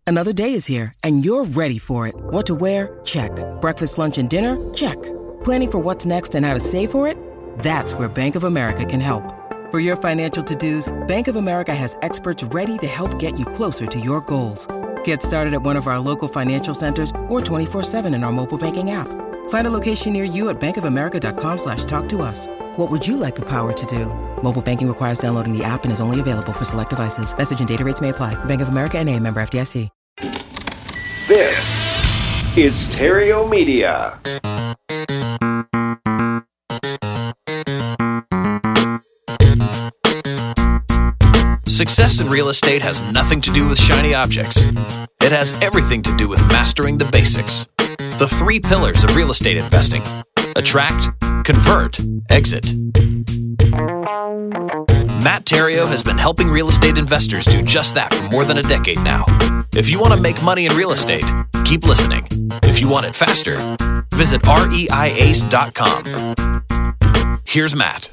Another day is here, and you're ready for it. What to wear? Check. Breakfast, lunch, and dinner? Check. Planning for what's next and how to save for it? That's where Bank of America can help. For your financial to-dos, Bank of America has experts ready to help get you closer to your goals. Get started at one of our local financial centers or 24/7 in our mobile banking app. Find a location near you at bankofamerica.com/talktous. What would you like the power to do? Mobile banking requires downloading the app and is only available for select devices. Message and data rates may apply. Bank of America N.A., member FDIC. This is Stereo Media. Success in real estate has nothing to do with shiny objects. It has everything to do with mastering the basics. The 3 pillars of real estate investing: attract, convert, exit. Matt Theriault has been helping real estate investors do just that for more than a decade now. If you want to make money in real estate, keep listening. If you want it faster, visit REIAce.com. Here's Matt.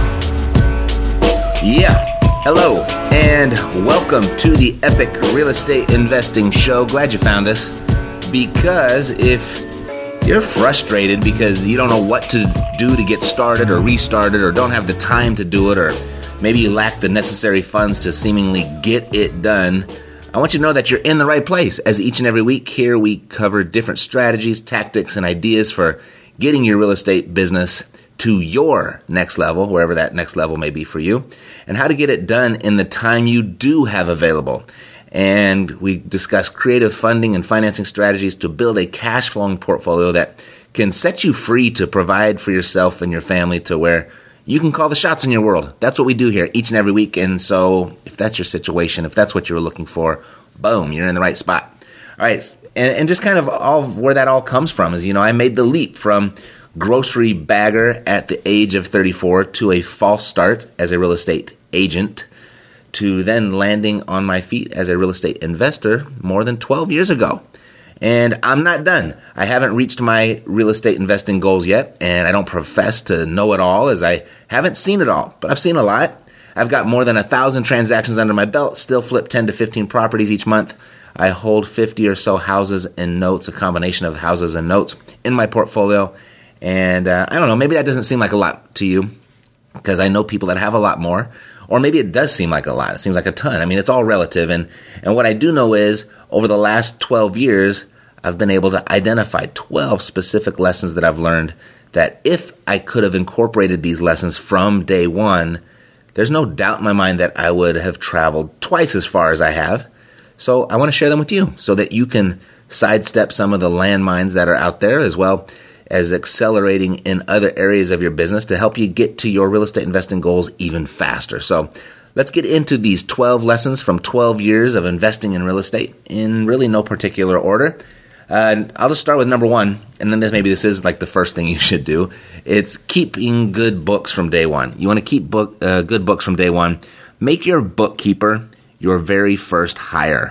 Yeah. Hello, and welcome to the Epic Real Estate Investing Show. Glad you found us, because if you're frustrated because you don't know what to do to get started or restarted, or don't have the time to do it, or maybe you lack the necessary funds to seemingly get it done, I want you to know that you're in the right place, as each and every week here we cover different strategies, tactics, and ideas for getting your real estate business to your next level, wherever that next level may be for you, and how to get it done in the time you do have available. And we discuss creative funding and financing strategies to build a cash flowing portfolio that can set you free to provide for yourself and your family, to where you can call the shots in your world. That's what we do here each and every week. And so if that's your situation, if that's what you're looking for, boom, you're in the right spot. All right. And just kind of all where that all comes from is, I made the leap from grocery bagger at the age of 34 to a false start as a real estate agent, to then landing on my feet as a real estate investor more than 12 years ago. And I'm not done. I haven't reached my real estate investing goals yet, and I don't profess to know it all, as I haven't seen it all, but I've seen a lot. I've got more than 1,000 transactions under my belt, still flip 10 to 15 properties each month. I hold 50 or so houses and notes, a combination of houses and notes in my portfolio. And I don't know, maybe that doesn't seem like a lot to you, because I know people that have a lot more. Or maybe it does seem like a lot. It seems like a ton. I mean, it's all relative. And what I do know is, over the last 12 years, I've been able to identify 12 specific lessons that I've learned, that if I could have incorporated these lessons from day one, there's no doubt in my mind that I would have traveled twice as far as I have. So I want to share them with you so that you can sidestep some of the landmines that are out there, as well as accelerating in other areas of your business to help you get to your real estate investing goals even faster. So let's get into these 12 lessons from 12 years of investing in real estate in really no particular order. I'll just start with number 1, and then this is like the first thing you should do. It's keeping good books from day one. You want to keep good books from day one. Make your bookkeeper your very first hire.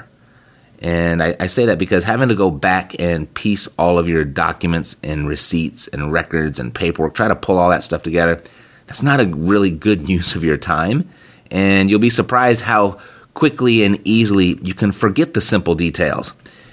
And I say that because having to go back and piece all of your documents and receipts and records and paperwork, try to pull all that stuff together, that's not a really good use of your time. And you'll be surprised how quickly and easily you can forget the simple details.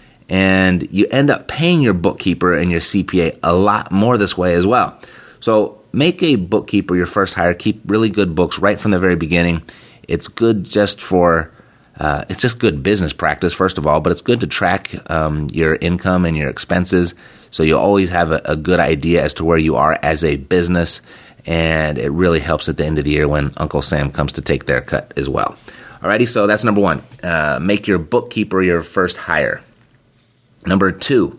And you end up paying your bookkeeper and your CPA a lot more this way as well. So make a bookkeeper your first hire. Keep really good books right from the very beginning. It's good just for it's just good business practice, first of all, but it's good to track your income and your expenses, so you always have a good idea as to where you are as a business, and it really helps at the end of the year when Uncle Sam comes to take their cut as well. Alrighty, so that's number 1. Make your bookkeeper your first hire. Number 2,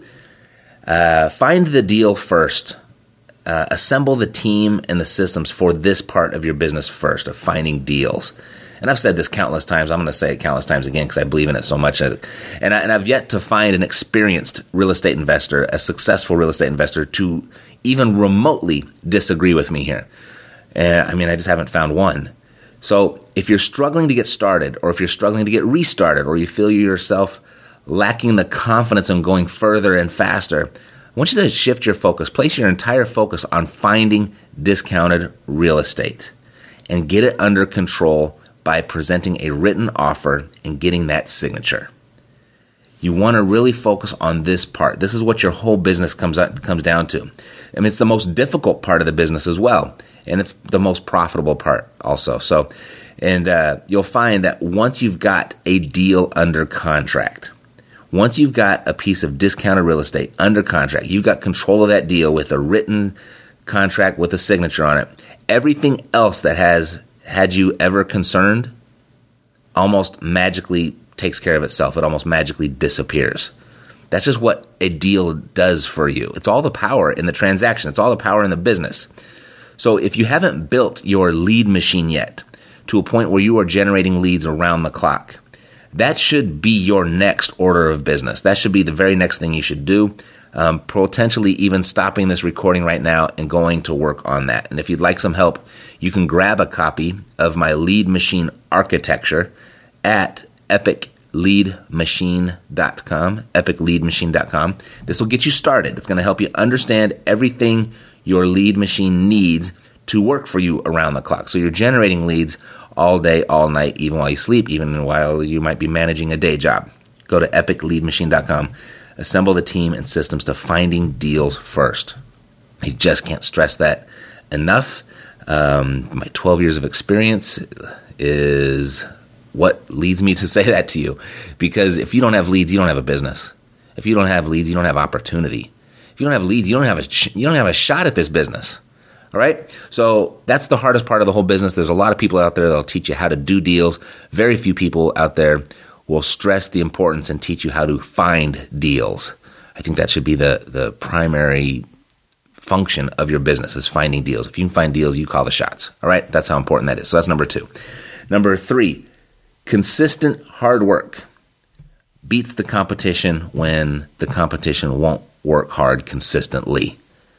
find the deal first. Assemble the team and the systems for this part of your business first, of finding deals. And I've said this countless times. I'm going to say it countless times again because I believe in it so much. And I've yet to find an experienced real estate investor, a successful real estate investor, to even remotely disagree with me here. I just haven't found one. So if you're struggling to get started, or if you're struggling to get restarted, or you feel yourself lacking the confidence in going further and faster, I want you to shift your focus. Place your entire focus on finding discounted real estate and get it under control by presenting a written offer and getting that signature. You want to really focus on this part. This is what your whole business comes down to. I mean, it's the most difficult part of the business as well, and it's the most profitable part also. So, and you'll find that once you've got a deal under contract, once you've got a piece of discounted real estate under contract, you've got control of that deal with a written contract with a signature on it, everything else that has had you ever concerned almost magically takes care of itself. It almost magically disappears. That's just what a deal does for you. It's all the power in the transaction. It's all the power in the business. So if you haven't built your lead machine yet to a point where you are generating leads around the clock, that should be your next order of business. That should be the very next thing you should do. Potentially even stopping this recording right now and going to work on that. And if you'd like some help, you can grab a copy of my lead machine architecture at epicleadmachine.com, epicleadmachine.com. This will get you started. It's going to help you understand everything your lead machine needs to work for you around the clock. So you're generating leads all day, all night, even while you sleep, even while you might be managing a day job. Go to epicleadmachine.com. Assemble the team and systems to finding deals first. I just can't stress that enough. My 12 years of experience is what leads me to say that to you. Because if you don't have leads, you don't have a business. If you don't have leads, you don't have opportunity. If you don't have leads, you don't have a shot at this business. All right? So that's the hardest part of the whole business. There's a lot of people out there that'll teach you how to do deals. Very few people out there will stress the importance and teach you how to find deals. I think that should be the primary function of your business, is finding deals. If you can find deals, you call the shots. All right? That's how important that is. So that's number 2. Number 3, consistent hard work beats the competition when the competition won't work hard consistently.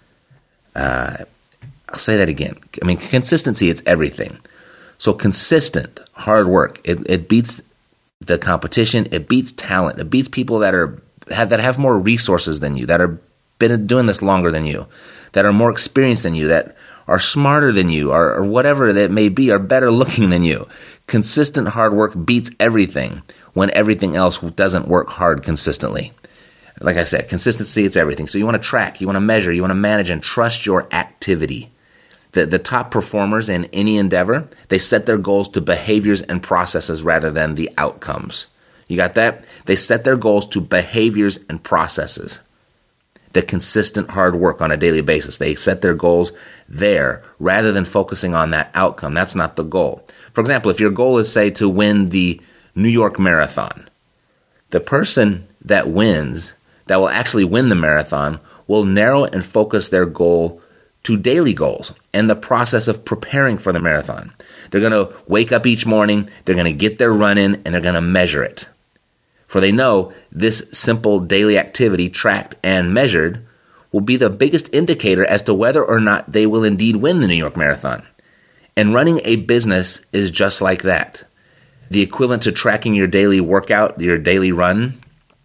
I'll say that again. I mean, consistency, it's everything. So consistent hard work, it beats the competition. It beats talent. It beats people that have more resources than you, that are been doing this longer than you, that are more experienced than you, that are smarter than you, or whatever that may be, are better looking than you. Consistent hard work beats everything when everything else doesn't work hard consistently. Like I said, consistency, it's everything. So you want to track, you want to measure, you want to manage and trust your activity. The top performers in any endeavor, they set their goals to behaviors and processes rather than the outcomes. You got that? They set their goals to behaviors and processes. The consistent hard work on a daily basis. They set their goals there rather than focusing on that outcome. That's not the goal. For example, if your goal is, say, to win the New York Marathon, the person that wins, that will actually win the marathon, will narrow and focus their goal to daily goals and the process of preparing for the marathon. They're going to wake up each morning, they're going to get their run in, and they're going to measure it. For they know this simple daily activity, tracked and measured, will be the biggest indicator as to whether or not they will indeed win the New York Marathon. And running a business is just like that. The equivalent to tracking your daily workout, your daily run,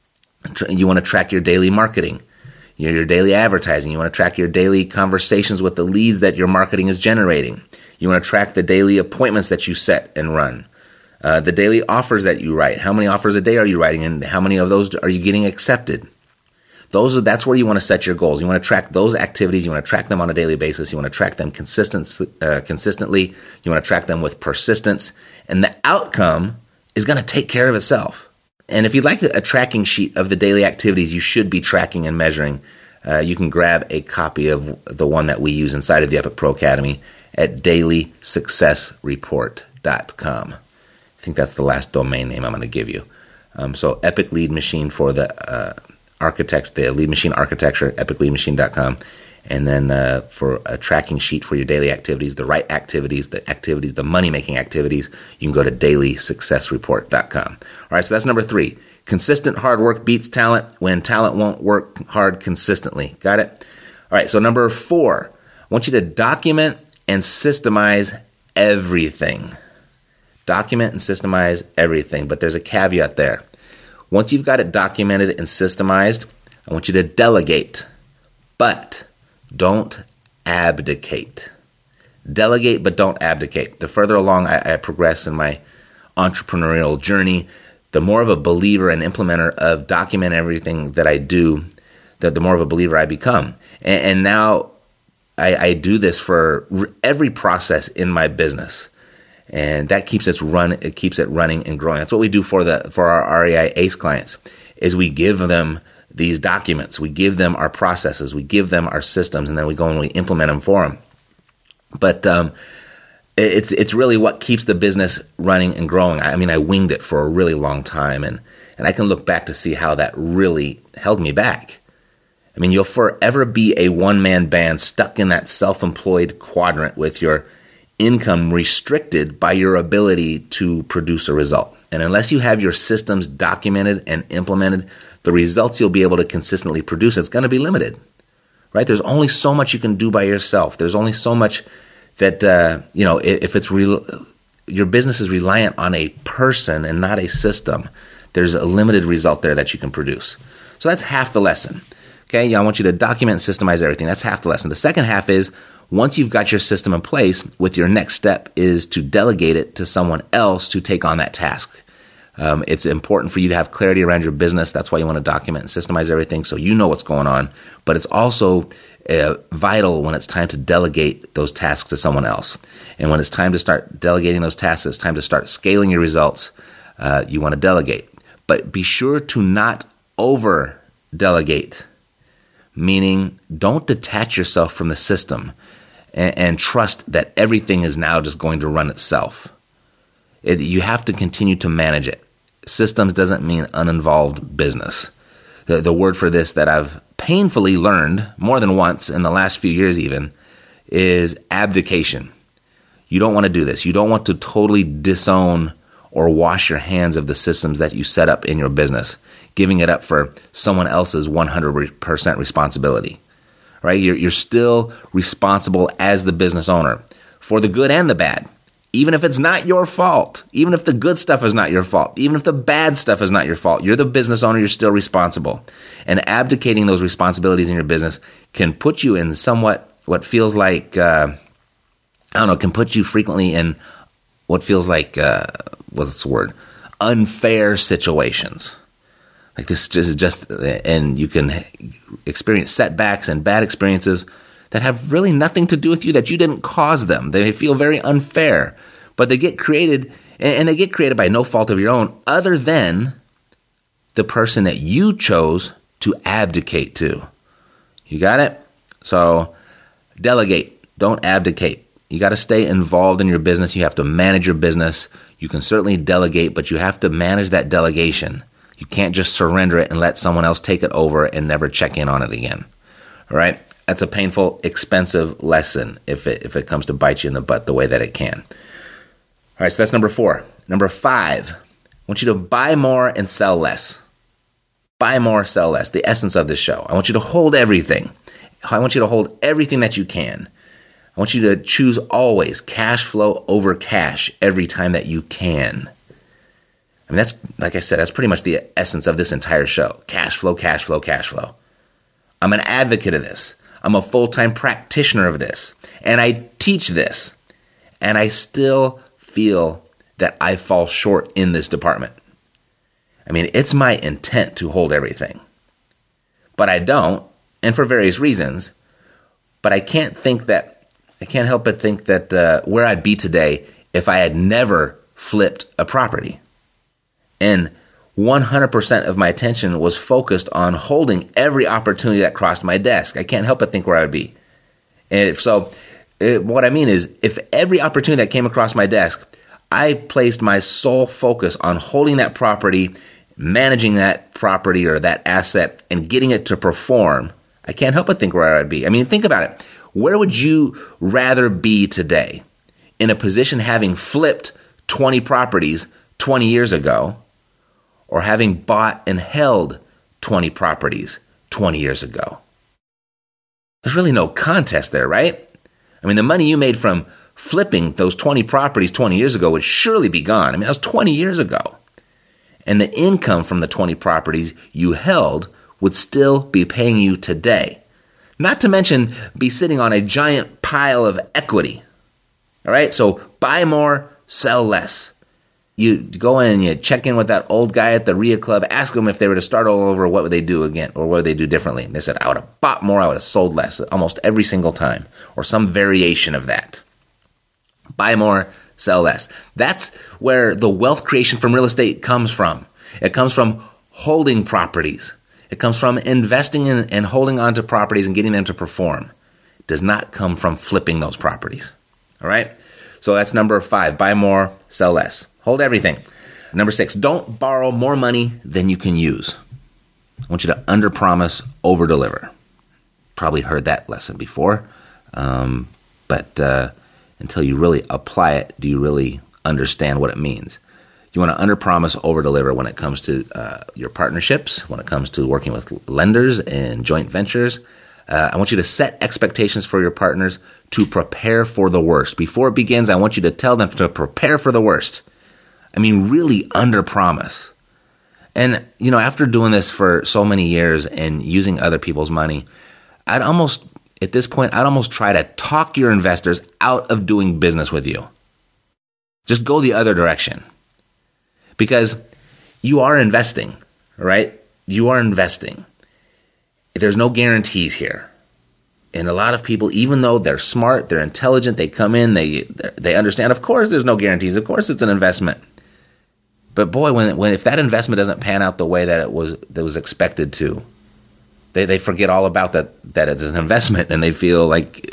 you want to track your daily marketing, your daily advertising. You want to track your daily conversations with the leads that your marketing is generating. You want to track the daily appointments that you set and run. The daily offers that you write. How many offers a day are you writing, and how many of those are you getting accepted? That's where you want to set your goals. You want to track those activities. You want to track them on a daily basis. You want to track them consistently. You want to track them with persistence. And the outcome is going to take care of itself. And if you'd like a tracking sheet of the daily activities you should be tracking and measuring, you can grab a copy of the one that we use inside of the Epic Pro Academy at dailysuccessreport.com. I think that's the last domain name I'm going to give you. So Epic Lead Machine for the the lead machine architecture, epicleadmachine.com. And then for a tracking sheet for your daily activities, the right activities, the money-making activities, you can go to dailysuccessreport.com. All right, so that's number 3. Consistent hard work beats talent when talent won't work hard consistently. Got it? All right, so number 4, I want you to document and systemize everything. Document and systemize everything, but there's a caveat there. Once you've got it documented and systemized, I want you to delegate, but don't abdicate. Delegate, but don't abdicate. The further along I progress in my entrepreneurial journey, the more of a believer and implementer of document everything that I do, the more of a believer I become. And now I do this for every process in my business. And that keeps it running and growing. That's what we do for our REI ACE clients, is we give them these documents, we give them our processes, we give them our systems, and then we go and we implement them for them. But it's really what keeps the business running and growing. I mean, I winged it for a really long time, and I can look back to see how that really held me back. I mean, you'll forever be a one-man band stuck in that self-employed quadrant with your income restricted by your ability to produce a result. And unless you have your systems documented and implemented, the results you'll be able to consistently produce, it's going to be limited, right? There's only so much you can do by yourself. There's only so much that, if it's your business is reliant on a person and not a system, there's a limited result there that you can produce. So that's half the lesson. Okay, yeah, I want you to document and systemize everything. That's half the lesson. The second half is, once you've got your system in place, your next step is to delegate it to someone else to take on that task. It's important for you to have clarity around your business. That's why you want to document and systemize everything so you know what's going on. But it's also vital when it's time to delegate those tasks to someone else. And when it's time to start delegating those tasks, it's time to start scaling your results. You want to delegate. But be sure to not over-delegate, meaning don't detach yourself from the system and trust that everything is now just going to run itself. You have to continue to manage it. Systems doesn't mean uninvolved business. The word for this that I've painfully learned more than once in the last few years even is abdication. You don't want to do this. You don't want to totally disown or wash your hands of the systems that you set up in your business, giving it up for someone else's 100% responsibility. Right? You're still responsible as the business owner for the good and the bad. Even if it's not your fault, even if the good stuff is not your fault, even if the bad stuff is not your fault, you're the business owner, you're still responsible. And abdicating those responsibilities in your business can put you in somewhat what feels like, can put you frequently in what feels like, unfair situations. Like this is just, and you can experience setbacks and bad experiences that have really nothing to do with you, that you didn't cause them. They feel very unfair, but they get created, and they get created by no fault of your own, other than the person that you chose to abdicate to. You got it? So delegate, don't abdicate. You got to stay involved in your business. You have to manage your business. You can certainly delegate, but you have to manage that delegation. You can't just surrender it and let someone else take it over and never check in on it again. All right? That's a painful, expensive lesson if it comes to bite you in the butt the way that it can. All right, so that's number 4. Number 5, I want you to buy more and sell less. Buy more, sell less, the essence of this show. I want you to hold everything. I want you to hold everything that you can. I want you to choose always cash flow over cash every time that you can. I mean, that's, like I said, that's pretty much the essence of this entire show. Cash flow, cash flow, cash flow. I'm an advocate of this. I'm a full-time practitioner of this. And I teach this. And I still feel that I fall short in this department. I mean, it's my intent to hold everything. But I don't, and for various reasons. But I can't help but think that where I'd be today if I had never flipped a property. And 100% of my attention was focused on holding every opportunity that crossed my desk. I can't help but think where I would be. And what I mean is, if every opportunity that came across my desk, I placed my sole focus on holding that property, managing that property or that asset, and getting it to perform, I can't help but think where I'd be. I mean, think about it. Where would you rather be today? In a position having flipped 20 properties 20 years ago, or having bought and held 20 properties 20 years ago? There's really no contest there, right? I mean, the money you made from flipping those 20 properties 20 years ago would surely be gone. I mean, that was 20 years ago. And the income from the 20 properties you held would still be paying you today. Not to mention be sitting on a giant pile of equity. All right, so buy more, sell less. you go in and you check in with that old guy at the RIA club, ask them if they were to start all over, what would they do again, or what would they do differently? And they said, I would have bought more, I would have sold less, almost every single time, or some variation of that. Buy more, sell less. That's where the wealth creation from real estate comes from. It comes from holding properties. It comes from investing in and holding on to properties and getting them to perform. It does not come from flipping those properties. All right? So that's number 5. Buy more, sell less. Hold everything. Number 6, don't borrow more money than you can use. I want you to underpromise, overdeliver. Probably heard that lesson before, but until you really apply it, do you really understand what it means? You want to underpromise, overdeliver when it comes to your partnerships, when it comes to working with lenders and joint ventures. I want you to set expectations for your partners to prepare for the worst. Before it begins, I want you to tell them to prepare for the worst. I mean, really underpromise. And, after doing this for so many years and using other people's money, at this point, I'd almost try to talk your investors out of doing business with you. Just go the other direction. Because you are investing, right? You are investing. There's no guarantees here. And a lot of people, even though they're smart, they're intelligent, they come in, they understand, of course there's no guarantees. Of course it's an investment. But boy, if that investment doesn't pan out the way that it was expected to, they forget all about that it's an investment, and they feel like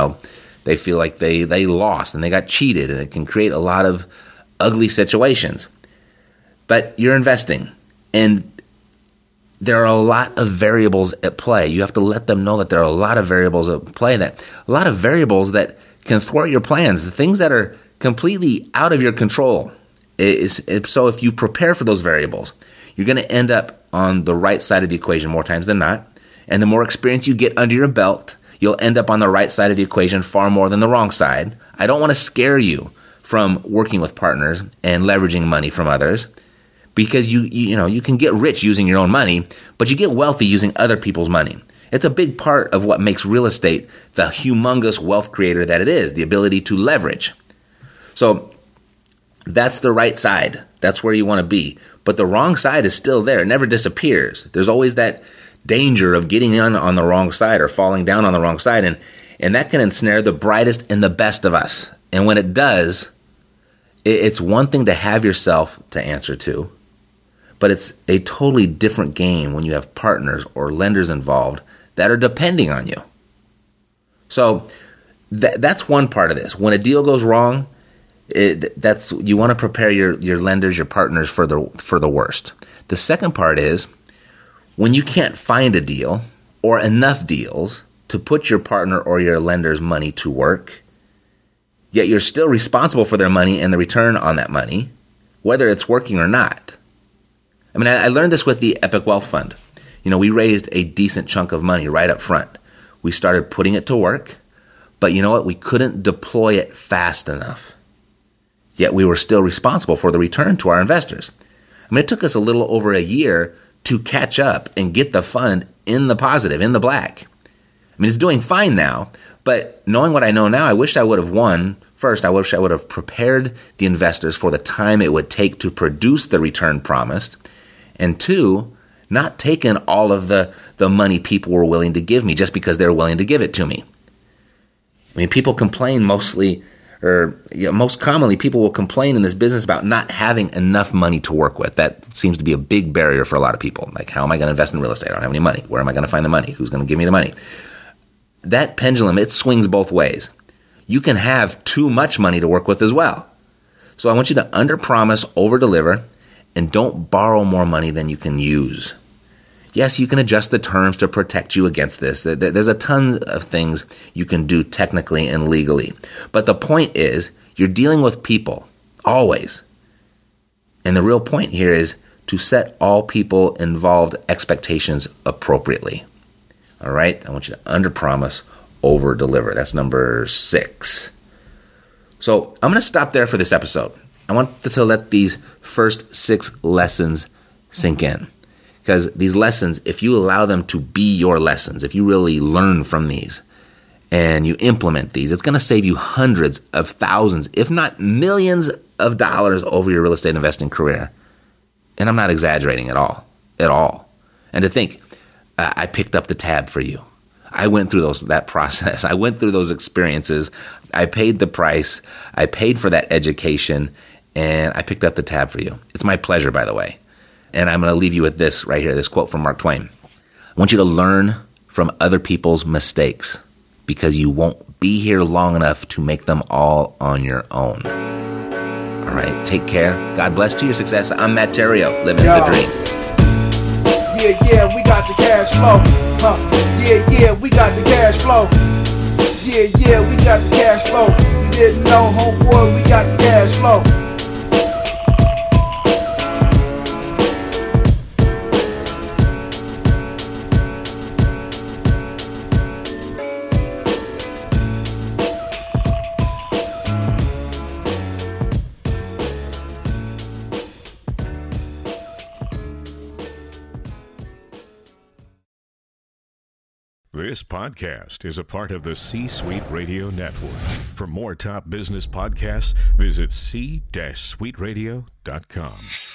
they lost and they got cheated, and it can create a lot of ugly situations. But you're investing, and there are a lot of variables at play. You have to let them know that there are a lot of variables at play, a lot of variables that can thwart your plans, the things that are completely out of your control. So if you prepare for those variables, you're going to end up on the right side of the equation more times than not. And the more experience you get under your belt, you'll end up on the right side of the equation far more than the wrong side. I don't want to scare you from working with partners and leveraging money from others, because you can get rich using your own money, but you get wealthy using other people's money. It's a big part of what makes real estate the humongous wealth creator that it is, the ability to leverage. So that's the right side. That's where you want to be. But the wrong side is still there. It never disappears. There's always that danger of getting on the wrong side or falling down on the wrong side, and that can ensnare the brightest and the best of us. And when it does, it's one thing to have yourself to answer to, but it's a totally different game when you have partners or lenders involved that are depending on you. So that's one part of this. When a deal goes wrong, you want to prepare your lenders, your partners for the worst. The second part is when you can't find a deal or enough deals to put your partner or your lender's money to work, yet you're still responsible for their money and the return on that money, whether it's working or not. I mean, I learned this with the Epic Wealth Fund. We raised a decent chunk of money right up front. We started putting it to work, but you know what? We couldn't deploy it fast enough. Yet we were still responsible for the return to our investors. I mean, it took us a little over a year to catch up and get the fund in the positive, in the black. I mean, it's doing fine now, but knowing what I know now, I wish I would have First, I wish I would have prepared the investors for the time it would take to produce the return promised. And 2, not taken all of the money people were willing to give me just because they were willing to give it to me. I mean, people complain most commonly, people will complain in this business about not having enough money to work with. That seems to be a big barrier for a lot of people. Like, how am I going to invest in real estate? I don't have any money. Where am I going to find the money? Who's going to give me the money? That pendulum, it swings both ways. You can have too much money to work with as well. So I want you to underpromise, overdeliver, and don't borrow more money than you can use. Yes, you can adjust the terms to protect you against this. There's a ton of things you can do technically and legally. But the point is, you're dealing with people, always. And the real point here is to set all people involved expectations appropriately. All right? I want you to underpromise, overdeliver. That's number 6. So I'm going to stop there for this episode. I want to let these first 6 lessons sink in. Because these lessons, if you allow them to be your lessons, if you really learn from these and you implement these, it's going to save you hundreds of thousands, if not millions of dollars over your real estate investing career. And I'm not exaggerating at all. And to think, I picked up the tab for you. I went through that process. I went through those experiences. I paid the price. I paid for that education, and I picked up the tab for you. It's my pleasure, by the way. And I'm going to leave you with this right here, this quote from Mark Twain. I want you to learn from other people's mistakes because you won't be here long enough to make them all on your own. All right, take care. God bless to your success. I'm Matt Theriault, living the dream. Yeah, we got the cash flow. Yeah, we got the cash flow. Yeah, we got the cash flow. You didn't know, homeboy, we got the cash flow. This podcast is a part of the C-Suite Radio Network. For more top business podcasts, visit c-suiteradio.com.